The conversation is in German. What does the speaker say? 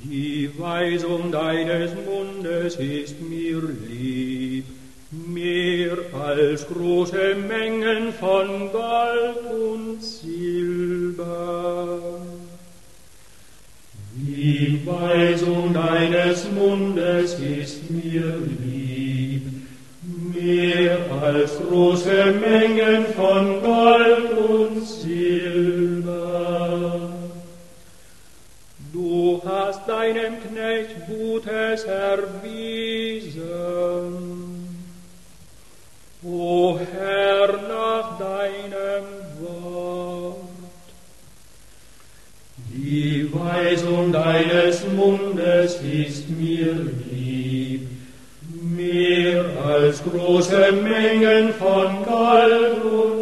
Die Weisung deines Mundes ist mir lieb, mehr als große Mengen von Gold und Silber. Die Weisung deines Mundes ist mir lieb, mehr als große Mengen von Gold und Silber. Du hast deinem Knecht Gutes erwiesen, o Herr, nach deinem Wort. Die Weisung deines Mundes ist mir lieb, mehr als große Mengen von Gold und